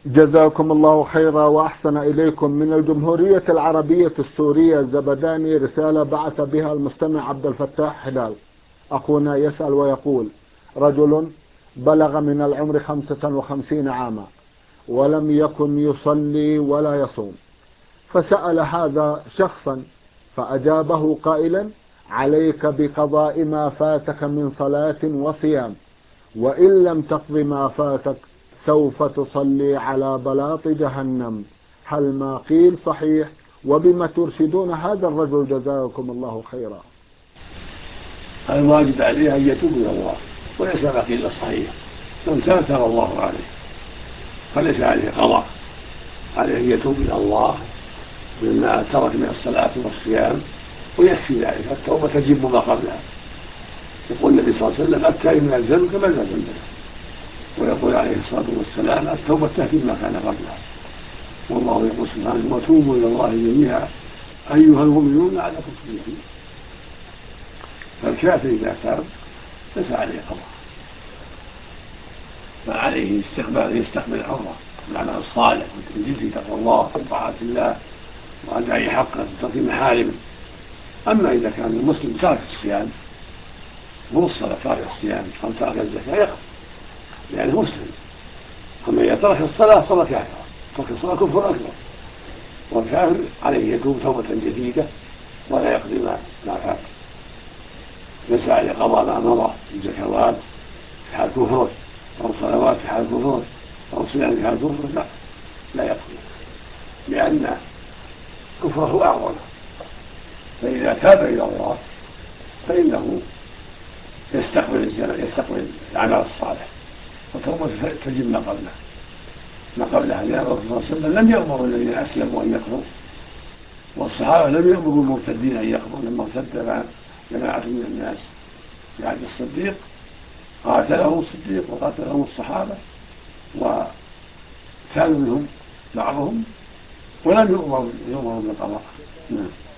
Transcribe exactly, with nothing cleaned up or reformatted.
جزاكم الله خيرا وأحسن إليكم. من الجمهورية العربية السورية الزبداني رسالة بعث بها المستمع عبد الفتاح هلال. أخونا يسأل ويقول: رجل بلغ من العمر خمسة وخمسين عاما ولم يكن يصلي ولا يصوم، فسأل هذا شخصا فأجابه قائلا: عليك بقضاء ما فاتك من صلاة وصيام، وإن لم تقض ما فاتك سوف تصلي على بلاط جهنم. هل ما قيل صحيح؟ وبما ترشدون هذا الرجل جزاكم الله خيرا. الواجب عليه أن يتوب إلى الله، وليس ما قيل صحيح. من تاب تاب الله عليه، فليس عليه قضاء، عليه أن يتوب إلى الله مما ترك من الصلاة والصيام، ويكفي ذلك. التوبة تجب ما قبلها. يقول النبي صلى الله عليه وسلم: التائب من الذنب كمن لا ذنب له. ويقول عليه الصلاة والسلام: التوبة تهدي ما كان قبلها. والله يقول سبحانه: وتوبوا إلى الله جميعا أيها المؤمنون لعلكم تفلحون. فالكافر إذا تاب ليس عليه قضاء، فعليه استقبال يستقبل العمرة بالعمل الصالح والتنزيل في تقوى الله وطاعة الله وأداء حقه وترك محارمه. أما إذا كان المسلم ترك الصيام مو الصلاة، ترك الصيام أو ترك الزكاة يقف لأنه مسلم. أما إذا ترك الصلاة فهو كافر، ترك الصلاة كفر أكبر، والكافر عليه يتوب توبة جديدة ولا يقضي ما فات. ليس عليه قضاء ما مضى من زكوات في حال كفره أو صلوات في حال كفره أو صيام في حال كفره، لا لا يقضي، لأن كفره أعظم. فإذا تاب إلى الله فإنه يستقبل يستقبل العمل الصالح، وتوبة تجب ما قبله ما قبلها. لأن الرسول صلى الله عليه وسلم لم يأمر الذين أسلموا أن يقضوا، والصحابة لم يأمروا المرتدين أن يقضوا. لما ارتد جماعة من الناس في عهد الصديق قاتلهم الصديق وقاتلهم الصحابة، وكانوا منهم بعضهم ولم يؤمروا بالقضاء.